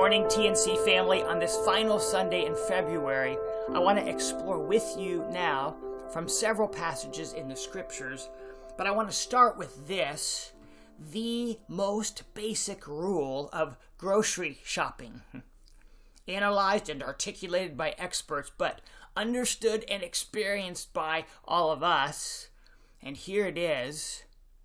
morning, TNC family. On this final Sunday in February, I want to explore with you now from several passages in the scriptures, but I want to start with this, the most basic rule of grocery shopping. Analyzed and articulated by experts, but understood and experienced by all of us. And here it is.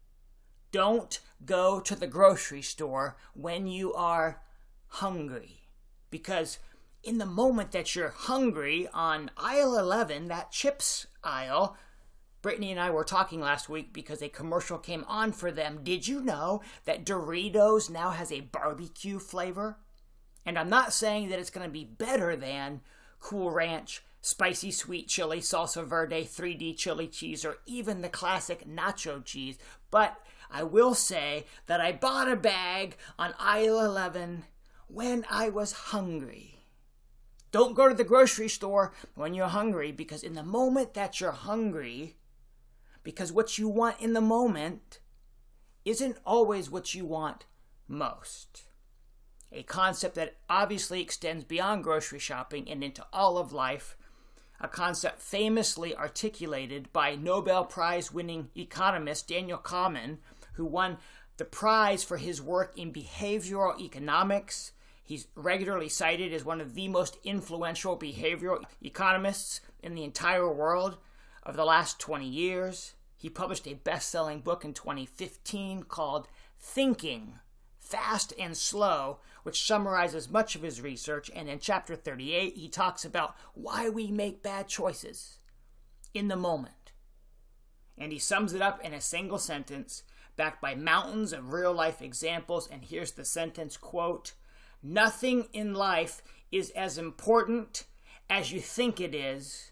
Don't go to the grocery store when you are hungry. Because in the moment that you're hungry, on aisle 11, that chips aisle, Brittany and I were talking last week because a commercial came on for them. Did you know that Doritos now has a barbecue flavor? And I'm not saying that it's going to be better than Cool Ranch, Spicy Sweet Chili, Salsa Verde, 3D chili cheese, or even the classic nacho cheese. But I will say that I bought a bag on aisle 11 when I was hungry. Don't go to the grocery store when you're hungry, because in the moment that you're hungry, because what you want in the moment isn't always what you want most. A concept that obviously extends beyond grocery shopping and into all of life, a concept famously articulated by Nobel Prize-winning economist Daniel Kahneman, who won the prize for his work in behavioral economics. He's regularly cited as one of the most influential behavioral economists in the entire world of the last 20 years. He published a best-selling book in 2015 called Thinking, Fast and Slow, which summarizes much of his research. And in chapter 38, he talks about why we make bad choices in the moment. And he sums it up in a single sentence, backed by mountains of real-life examples. And here's the sentence, quote, "Nothing in life is as important as you think it is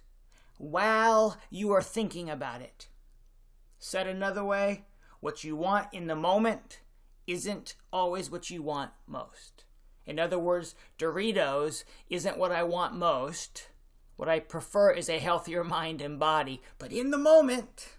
while you are thinking about it." Said another way, what you want in the moment isn't always what you want most. In other words, Doritos isn't what I want most. What I prefer is a healthier mind and body, but in the moment.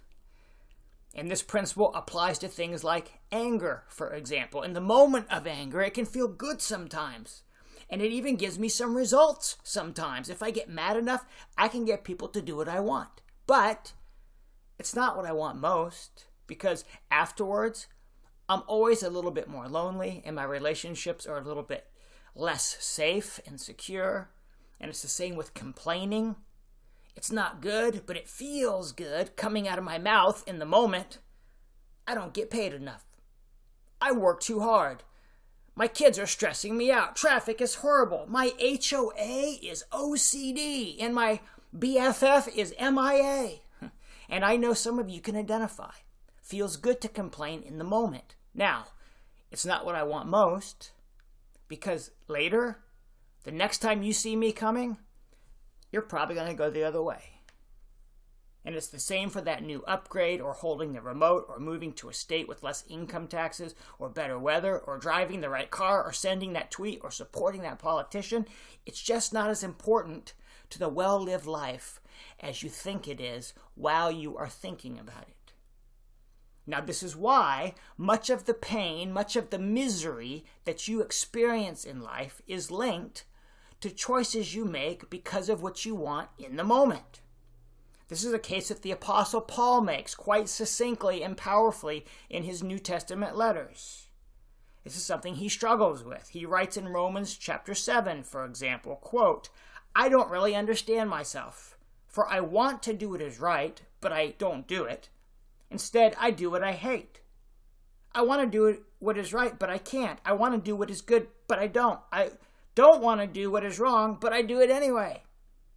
And this principle applies to things like anger, for example. In the moment of anger, it can feel good sometimes. And it even gives me some results sometimes. If I get mad enough, I can get people to do what I want. But it's not what I want most, because afterwards, I'm always a little bit more lonely, and my relationships are a little bit less safe and secure. And it's the same with complaining. It's not good, but it feels good coming out of my mouth in the moment. I don't get paid enough. I work too hard. My kids are stressing me out. Traffic is horrible. My HOA is OCD, and my BFF is MIA. And I know some of you can identify. Feels good to complain in the moment. Now, it's not what I want most, because later, the next time you see me coming, you're probably going to go the other way. And it's the same for that new upgrade, or holding the remote, or moving to a state with less income taxes, or better weather, or driving the right car, or sending that tweet, or supporting that politician. It's just not as important to the well-lived life as you think it is while you are thinking about it. Now, this is why much of the pain, much of the misery that you experience in life is linked to choices you make because of what you want in the moment. This is a case that the Apostle Paul makes quite succinctly and powerfully in his New Testament letters. This is something he struggles with. He writes in Romans chapter 7, for example, quote, "I don't really understand myself, for I want to do what is right, but I don't do it. Instead, I do what I hate. I want to do what is right, but I can't. I want to do what is good, but I don't. I don't want to do what is wrong, but I do it anyway."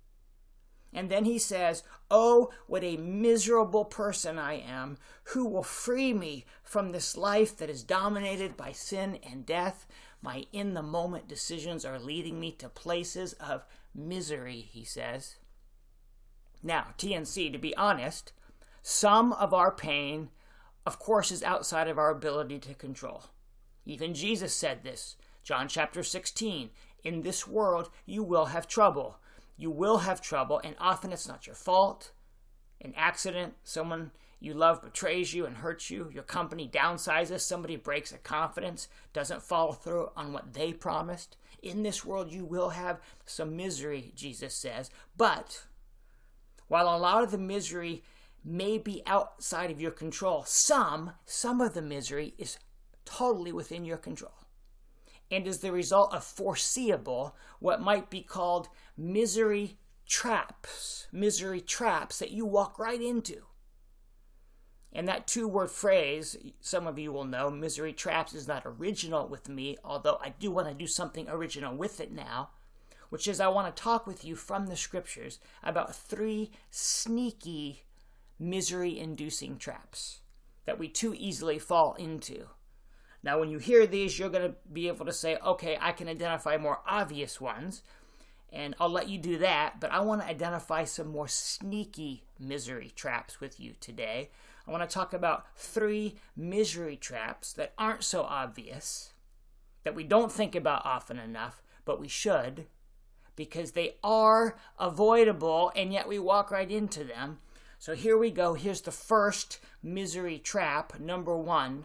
And then he says, "Oh, what a miserable person I am. Who will free me from this life that is dominated by sin and death? My in-the-moment decisions are leading me to places of misery," he says. Now, TNC, to be honest, some of our pain, of course, is outside of our ability to control. Even Jesus said this, John chapter 16, "In this world you will have trouble." You will have trouble, and often it's not your fault. An accident, someone you love betrays you and hurts you, your company downsizes, somebody breaks a confidence, doesn't follow through on what they promised. In this world you will have some misery, Jesus says. But while a lot of the misery may be outside of your control, some of the misery is totally within your control and is the result of foreseeable, what might be called misery traps that you walk right into. And that two-word phrase, some of you will know, misery traps, is not original with me, although I do want to do something original with it now, which is I want to talk with you from the scriptures about 3 sneaky misery-inducing traps that we too easily fall into. Now, when you hear these, you're going to be able to say, okay, I can identify more obvious ones, and I'll let you do that, but I want to identify some more sneaky misery traps with you today. I want to talk about 3 misery traps that aren't so obvious, that we don't think about often enough, but we should, because they are avoidable, and yet we walk right into them. So here we go. Here's the first misery trap, number 1,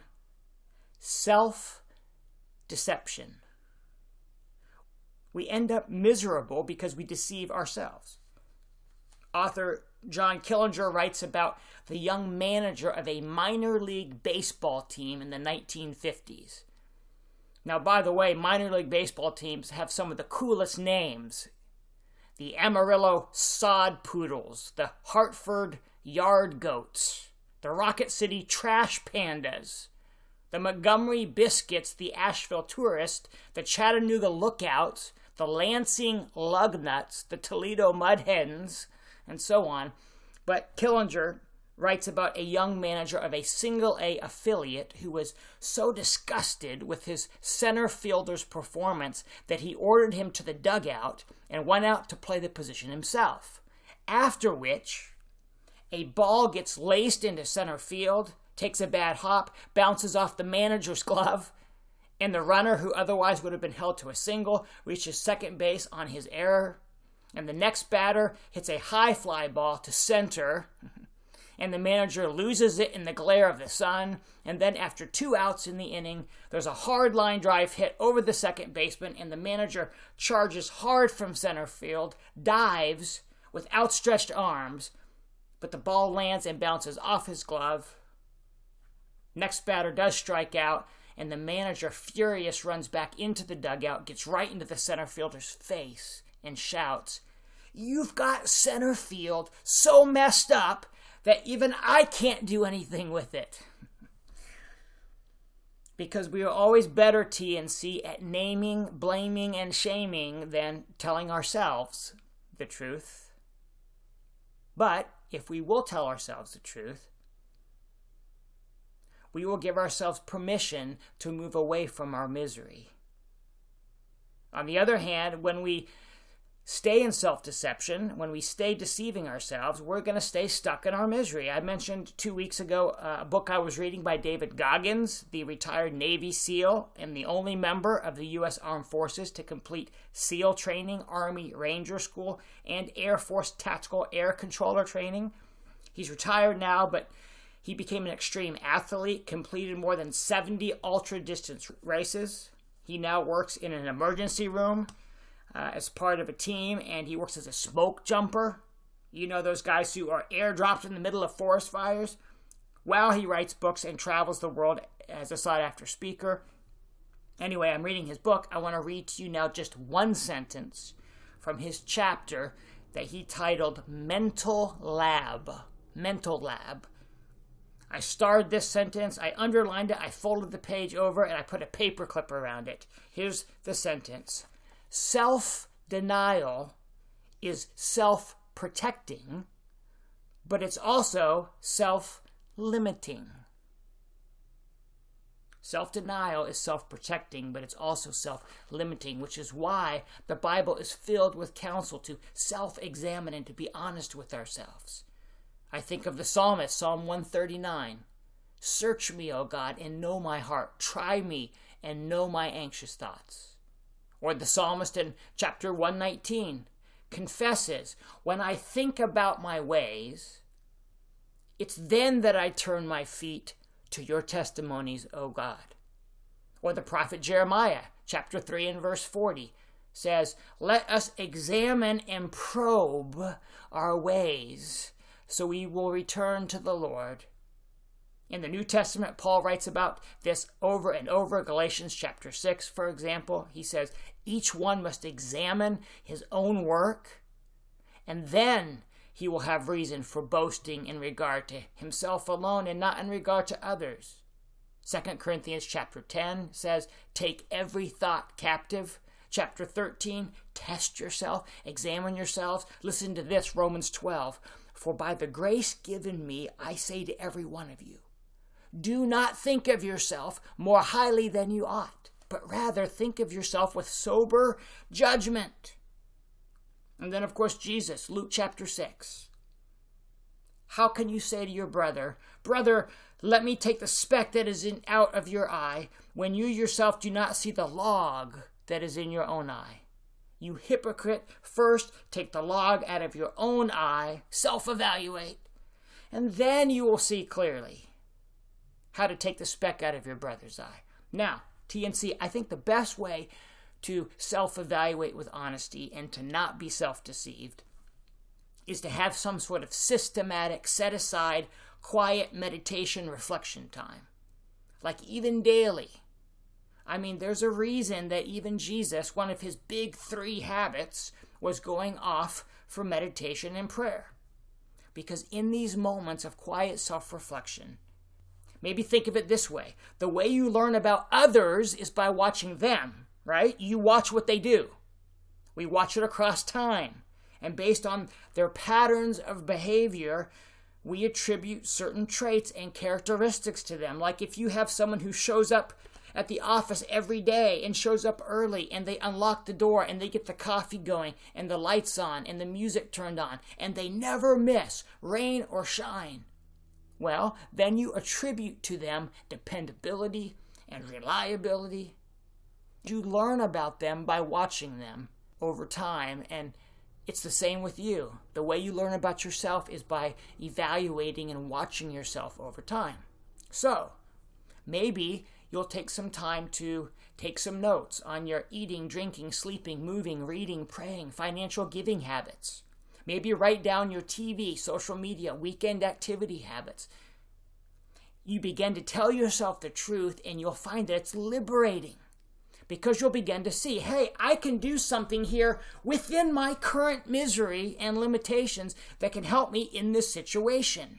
self-deception. We end up miserable because we deceive ourselves. Author John Killinger writes about the young manager of a minor league baseball team in the 1950s. Now, by the way, minor league baseball teams have some of the coolest names. The Amarillo Sod Poodles, the Hartford Yard Goats, the Rocket City Trash Pandas, the Montgomery Biscuits, the Asheville Tourist, the Chattanooga Lookouts, the Lansing Lugnuts, the Toledo Mudhens, and so on. But Killinger writes about a young manager of a single-A affiliate who was so disgusted with his center fielder's performance that he ordered him to the dugout and went out to play the position himself. After which, a ball gets laced into center field, takes a bad hop, bounces off the manager's glove, and the runner, who otherwise would have been held to a single, reaches second base on his error. And the next batter hits a high fly ball to center, and the manager loses it in the glare of the sun. And then after 2 outs in the inning, there's a hard line drive hit over the second baseman, and the manager charges hard from center field, dives with outstretched arms, but the ball lands and bounces off his glove. Next batter does strike out, and the manager, furious, runs back into the dugout, gets right into the center fielder's face, and shouts, "You've got center field so messed up that even I can't do anything with it." Because we are always better, TNC, at naming, blaming, and shaming than telling ourselves the truth. But if we will tell ourselves the truth, we will give ourselves permission to move away from our misery. On the other hand, when we stay in self-deception, when we stay deceiving ourselves, we're going to stay stuck in our misery. I mentioned 2 weeks ago a book I was reading by David Goggins, the retired Navy SEAL and the only member of the U.S. Armed Forces to complete SEAL training, Army Ranger School, and Air Force Tactical Air Controller training. He's retired now, but he became an extreme athlete, completed more than 70 ultra-distance races. He now works in an emergency room as part of a team, and he works as a smoke jumper. You know those guys who are airdropped in the middle of forest fires? While he writes books and travels the world as a sought-after speaker. Anyway, I'm reading his book. I want to read to you now just one sentence from his chapter that he titled Mental Lab. Mental Lab. I starred this sentence, I underlined it, I folded the page over, and I put a paper clip around it. Here's the sentence. Self-denial is self-protecting, but it's also self-limiting. Self-denial is self-protecting, but it's also self-limiting, which is why the Bible is filled with counsel to self-examine and to be honest with ourselves. I think of the psalmist, Psalm 139. Search me, O God, and know my heart. Try me and know my anxious thoughts. Or the psalmist in chapter 119 confesses, when I think about my ways, it's then that I turn my feet to your testimonies, O God. Or the prophet Jeremiah, chapter 3 and verse 40. says, let us examine and probe our ways so we will return to the Lord. In the New Testament, Paul writes about this over and over. Galatians chapter 6, for example, he says, each one must examine his own work, and then he will have reason for boasting in regard to himself alone and not in regard to others. 2 Corinthians chapter 10 says, take every thought captive. Chapter 13, test yourself, examine yourselves. Listen to this, Romans 12. For by the grace given me, I say to every one of you, do not think of yourself more highly than you ought, but rather think of yourself with sober judgment. And then, of course, Jesus, Luke chapter 6. How can you say to your brother, brother, let me take the speck that is out of your eye, when you yourself do not see the log that is in your own eye? You hypocrite, first take the log out of your own eye, self-evaluate, and then you will see clearly how to take the speck out of your brother's eye. Now, TNC, I think the best way to self-evaluate with honesty and to not be self-deceived is to have some sort of systematic, set-aside, quiet meditation reflection time. Like even daily. I mean, there's a reason that even Jesus, one of his big 3 habits, was going off for meditation and prayer. Because in these moments of quiet self-reflection, maybe think of it this way. The way you learn about others is by watching them, right? You watch what they do. We watch it across time. And based on their patterns of behavior, we attribute certain traits and characteristics to them. Like if you have someone who shows up at the office every day and shows up early and they unlock the door and they get the coffee going and the lights on and the music turned on and they never miss, rain or shine, well, then you attribute to them dependability and reliability. You learn about them by watching them over time, and it's the same with you. The way you learn about yourself is by evaluating and watching yourself over time. So, maybe you'll take some time to take some notes on your eating, drinking, sleeping, moving, reading, praying, financial giving habits. Maybe write down your TV, social media, weekend activity habits. You begin to tell yourself the truth, and you'll find that it's liberating. Because you'll begin to see, hey, I can do something here within my current misery and limitations that can help me in this situation.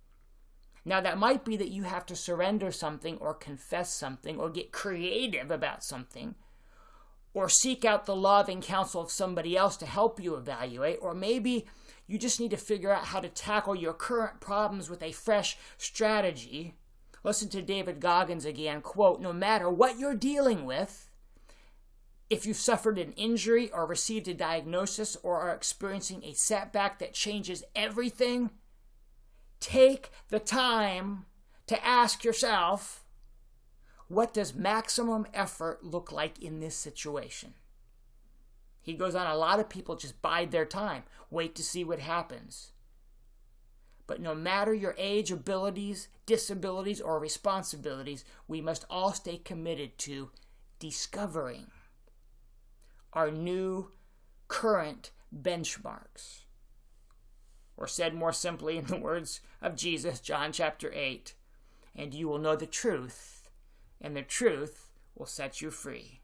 Now, that might be that you have to surrender something or confess something or get creative about something or seek out the love and counsel of somebody else to help you evaluate, or maybe you just need to figure out how to tackle your current problems with a fresh strategy. Listen to David Goggins again, quote, no matter what you're dealing with, if you've suffered an injury or received a diagnosis or are experiencing a setback that changes everything, take the time to ask yourself, what does maximum effort look like in this situation? He goes on, a lot of people just bide their time, wait to see what happens. But no matter your age, abilities, disabilities, or responsibilities, we must all stay committed to discovering our new current benchmarks. Or said more simply in the words of Jesus, John chapter 8, and you will know the truth, and the truth will set you free.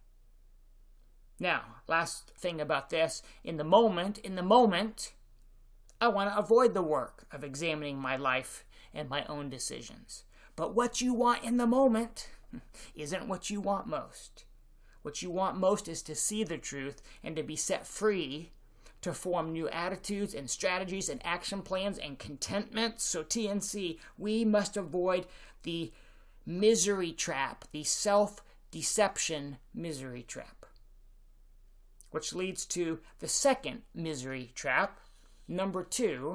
Now, last thing about this, in the moment, I want to avoid the work of examining my life and my own decisions. But what you want in the moment isn't what you want most. What you want most is to see the truth and to be set free to form new attitudes and strategies and action plans and contentment. So TNC, we must avoid the misery trap, the self-deception misery trap. Which leads to the second misery trap. Number 2,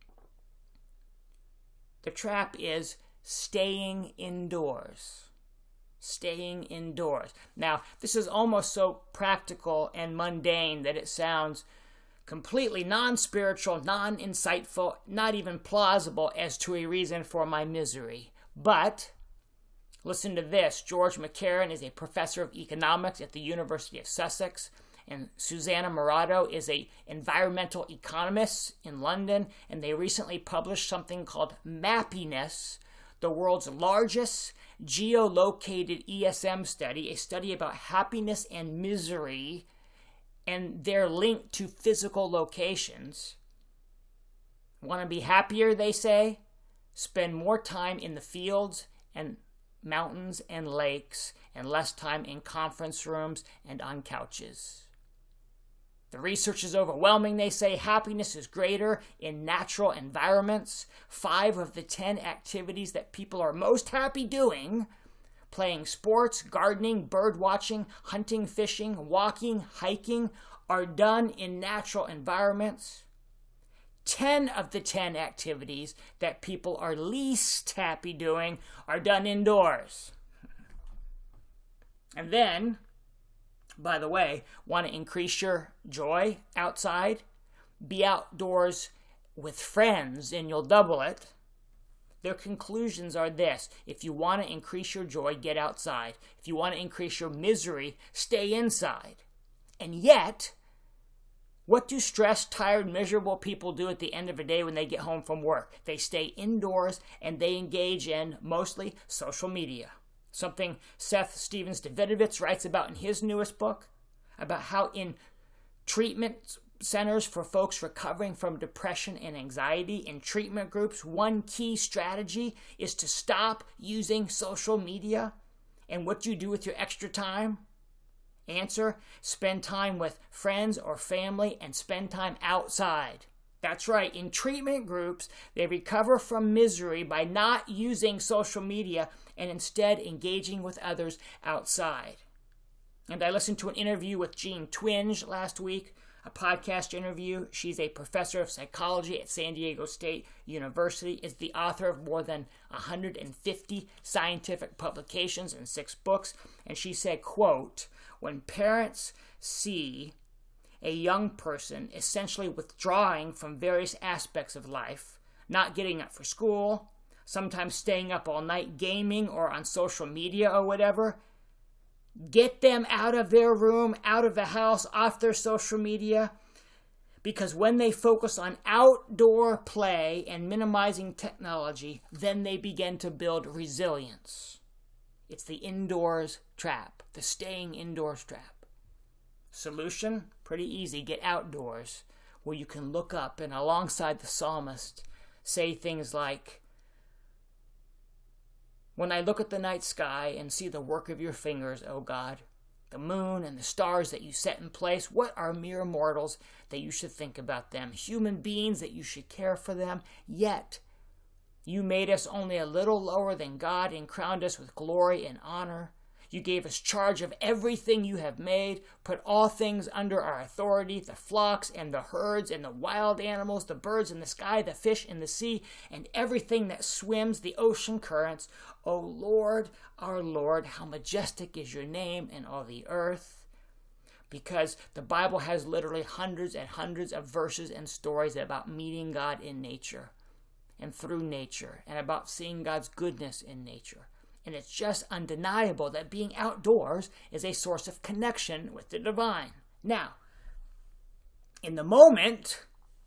the trap is staying indoors. Staying indoors. Now, this is almost so practical and mundane that it sounds completely non-spiritual, non-insightful, not even plausible as to a reason for my misery. But listen to this. George McCarran is a professor of economics at the University of Sussex, and Susanna Morato is an environmental economist in London, and they recently published something called Mappiness, the world's largest geolocated ESM study, a study about happiness and misery and their link to physical locations. Want to be happier, they say? Spend more time in the fields and mountains and lakes and less time in conference rooms and on couches. The research is overwhelming, they say. Happiness is greater in natural environments. 5 of the 10 activities that people are most happy doing, playing sports, gardening, bird watching, hunting, fishing, walking, hiking, are done in natural environments. 10 of the 10 activities that people are least happy doing are done indoors. And then, by the way, want to increase your joy outside? Be outdoors with friends and you'll double it. Their conclusions are this: if you want to increase your joy, get outside. If you want to increase your misery, stay inside. And yet, what do stressed, tired, miserable people do at the end of the day when they get home from work? They stay indoors and they engage in, mostly, social media. Something Seth Stephens-Davidovich writes about in his newest book, about how in treatment centers for folks recovering from depression and anxiety, in treatment groups, one key strategy is to stop using social media. And what do you do with your extra time? Answer: spend time with friends or family and spend time outside. That's right, in treatment groups, they recover from misery by not using social media and instead engaging with others outside. And I listened to an interview with Jean Twenge last week, a podcast interview. She's a professor of psychology at San Diego State University, is the author of more than 150 scientific publications and 6 books, and she said, quote, "When parents see a young person essentially withdrawing from various aspects of life, not getting up for school, sometimes staying up all night gaming or on social media or whatever, get them out of their room, out of the house, off their social media, because when they focus on outdoor play and minimizing technology, then they begin to build resilience." It's the indoors trap, the staying indoors trap. Solution? Pretty easy. Get outdoors, where you can look up and alongside the psalmist say things like, "When I look at the night sky and see the work of your fingers, O God, the moon and the stars that you set in place, what are mere mortals that you should think about them, human beings that you should care for them? Yet you made us only a little lower than God and crowned us with glory and honor. You gave us charge of everything you have made, put all things under our authority, the flocks and the herds and the wild animals, the birds in the sky, the fish in the sea, and everything that swims the ocean currents. O Lord, our Lord, how majestic is your name in all the earth." Because the Bible has literally hundreds and hundreds of verses and stories about meeting God in nature and through nature, and about seeing God's goodness in nature. And it's just undeniable that being outdoors is a source of connection with the divine. Now, in the moment,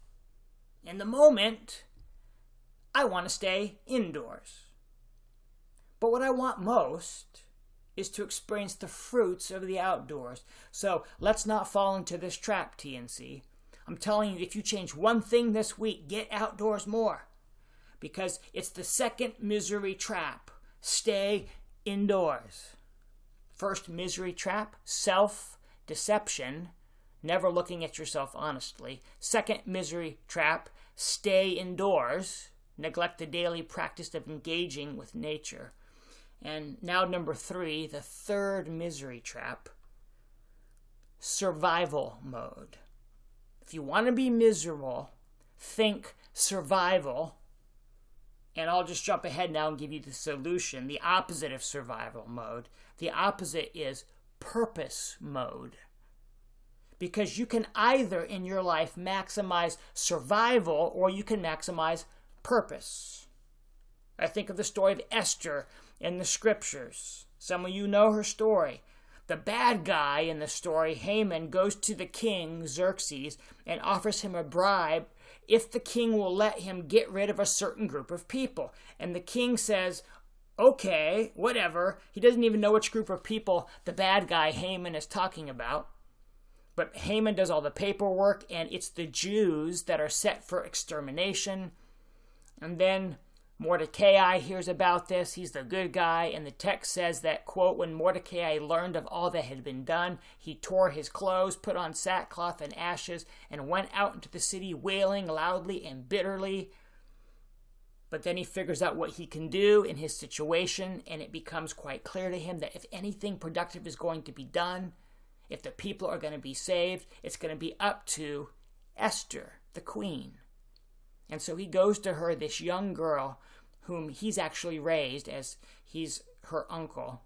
I want to stay indoors. But what I want most is to experience the fruits of the outdoors. So let's not fall into this trap, TNC. I'm telling you, if you change one thing this week, get outdoors more. Because it's the second misery trap. Stay indoors. First misery trap, self-deception, never looking at yourself honestly. Second misery trap, stay indoors, neglect the daily practice of engaging with nature. And now number 3, the third misery trap, survival mode. If you want to be miserable, think survival. And I'll just jump ahead now and give you the solution, the opposite of survival mode. The opposite is purpose mode. Because you can either in your life maximize survival or you can maximize purpose. I think of the story of Esther in the scriptures. Some of you know her story. The bad guy in the story, Haman, goes to the king, Xerxes, and offers him a bribe if the king will let him get rid of a certain group of people. And the king says, okay, whatever. He doesn't even know which group of people the bad guy, Haman, is talking about. But Haman does all the paperwork, and it's the Jews that are set for extermination. And then Mordecai hears about this. He's the good guy, and the text says that, quote, when Mordecai learned of all that had been done, he tore his clothes, put on sackcloth and ashes, and went out into the city wailing loudly and bitterly. But then he figures out what he can do in his situation, and it becomes quite clear to him that if anything productive is going to be done, if the people are going to be saved, it's going to be up to Esther, the queen. And so he goes to her, this young girl, whom he's actually raised as he's her uncle.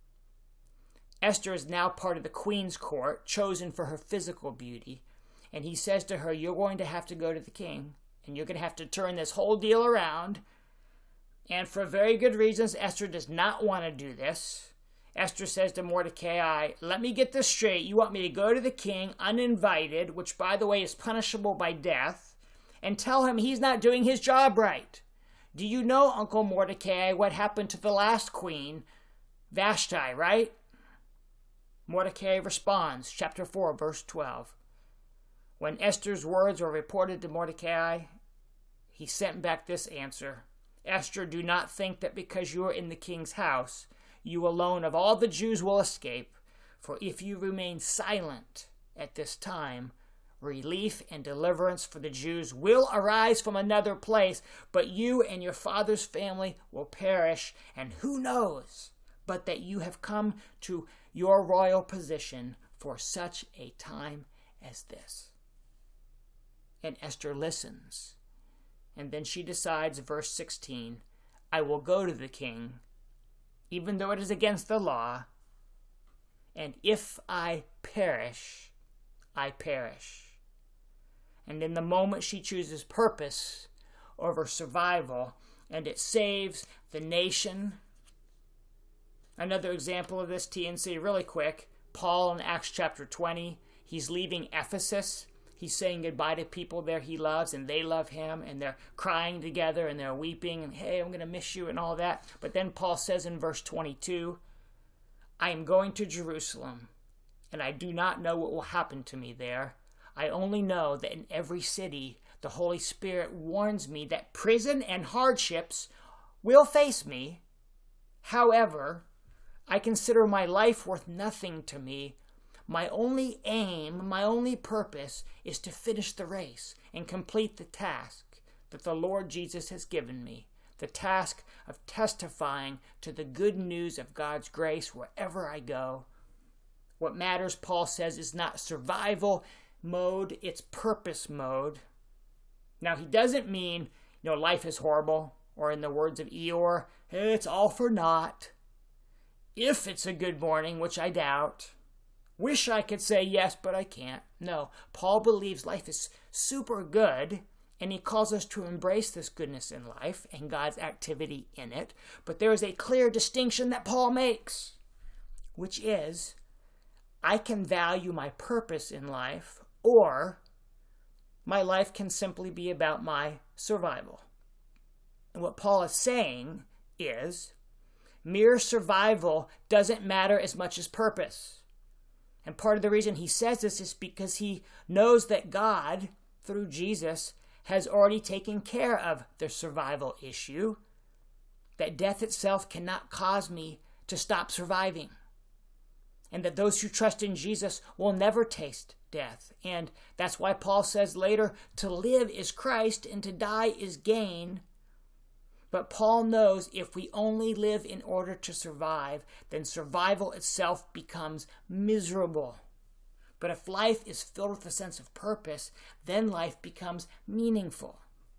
Esther is now part of the queen's court, chosen for her physical beauty. And he says to her, you're going to have to go to the king, and you're going to have to turn this whole deal around. And for very good reasons, Esther does not want to do this. Esther says to Mordecai, let me get this straight. You want me to go to the king uninvited, which, by the way, is punishable by death, and tell him he's not doing his job right. Do you know, Uncle Mordecai, what happened to the last queen, Vashti, right? Mordecai responds, chapter 4, verse 12. When Esther's words were reported to Mordecai, he sent back this answer. Esther, do not think that because you are in the king's house, you alone of all the Jews will escape, for if you remain silent at this time, relief and deliverance for the Jews will arise from another place, but you and your father's family will perish, and who knows but that you have come to your royal position for such a time as this. And Esther listens, and then she decides, verse 16, I will go to the king, even though it is against the law, and if I perish, I perish. And in the moment she chooses purpose over survival, and it saves the nation. Another example of this, TNC, really quick, Paul in Acts chapter 20, he's leaving Ephesus. He's saying goodbye to people there he loves, and they love him, and they're crying together, and they're weeping, and hey, I'm going to miss you, and all that. But then Paul says in verse 22, I am going to Jerusalem, and I do not know what will happen to me there. I only know that in every city the Holy Spirit warns me that prison and hardships will face me. However, I consider my life worth nothing to me. My only aim, my only purpose is to finish the race and complete the task that the Lord Jesus has given me, the task of testifying to the good news of God's grace wherever I go. What matters, Paul says, is not survival mode, it's purpose mode. Now, he doesn't mean, life is horrible, or in the words of Eeyore, it's all for naught. If it's a good morning, which I doubt. Wish I could say yes, but I can't. No, Paul believes life is super good, and he calls us to embrace this goodness in life and God's activity in it. But there is a clear distinction that Paul makes, which is, I can value my purpose in life, or my life can simply be about my survival. And what Paul is saying is, mere survival doesn't matter as much as purpose. And part of the reason he says this is because he knows that God, through Jesus, has already taken care of the survival issue, that death itself cannot cause me to stop surviving, and that those who trust in Jesus will never taste death. And that's why Paul says later, to live is Christ and to die is gain. But Paul knows if we only live in order to survive, then survival itself becomes miserable. But if life is filled with a sense of purpose, then life becomes meaningful.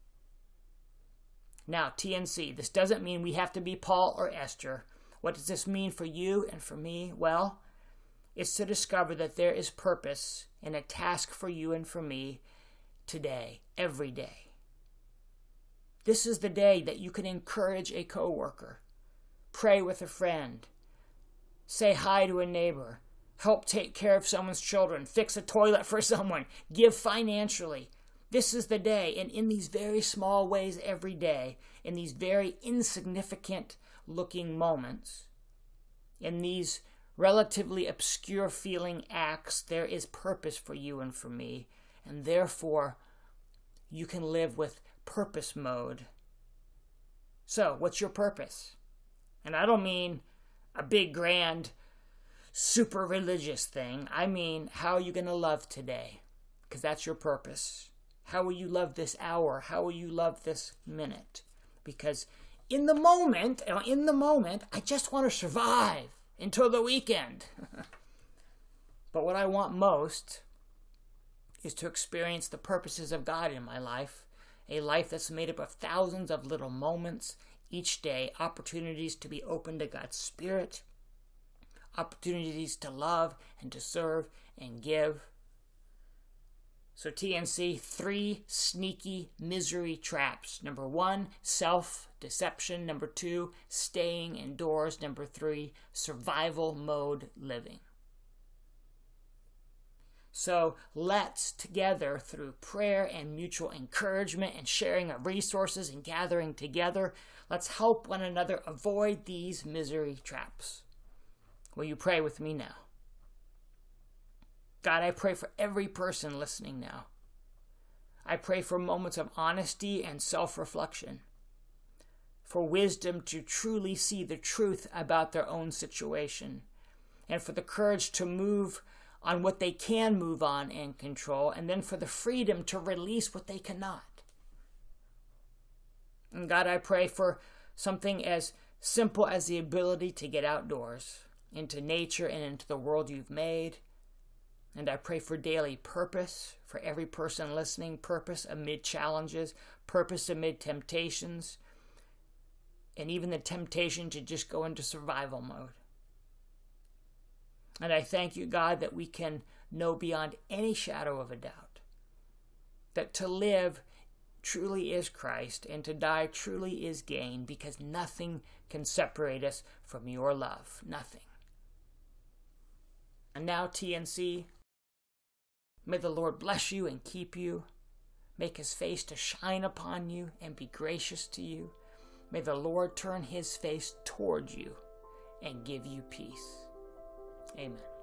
Now, TNC, this doesn't mean we have to be Paul or Esther. What does this mean for you and for me? Well, it's to discover that there is purpose and a task for you and for me today, every day. This is the day that you can encourage a coworker, pray with a friend, say hi to a neighbor, help take care of someone's children, fix a toilet for someone, give financially. This is the day, and in these very small ways every day, in these very insignificant looking moments, in these relatively obscure feeling acts, there is purpose for you and for me, and therefore you can live with purpose mode. So, what's your purpose? And I don't mean a big, grand, super religious thing. I mean, how are you going to love today? Because that's your purpose. How will you love this hour? How will you love this minute? Because in the moment, I just want to survive until the weekend. But what I want most is to experience the purposes of God in my life, a life that's made up of thousands of little moments each day, opportunities to be open to God's Spirit, opportunities to love and to serve and give. So TNC, 3 sneaky misery traps. Number 1, self-deception. Number 2, staying indoors. Number 3, survival mode living. So let's together, through prayer and mutual encouragement and sharing of resources and gathering together, let's help one another avoid these misery traps. Will you pray with me now? God, I pray for every person listening now. I pray for moments of honesty and self-reflection, for wisdom to truly see the truth about their own situation, and for the courage to move on what they can move on and control, and then for the freedom to release what they cannot. And God, I pray for something as simple as the ability to get outdoors, into nature and into the world you've made. And I pray for daily purpose for every person listening, purpose amid challenges, purpose amid temptations, and even the temptation to just go into survival mode. And I thank you, God, that we can know beyond any shadow of a doubt that to live truly is Christ and to die truly is gain, because nothing can separate us from your love. Nothing. And now, TNC, may the Lord bless you and keep you, make his face to shine upon you and be gracious to you. May the Lord turn his face towards you and give you peace. Amen.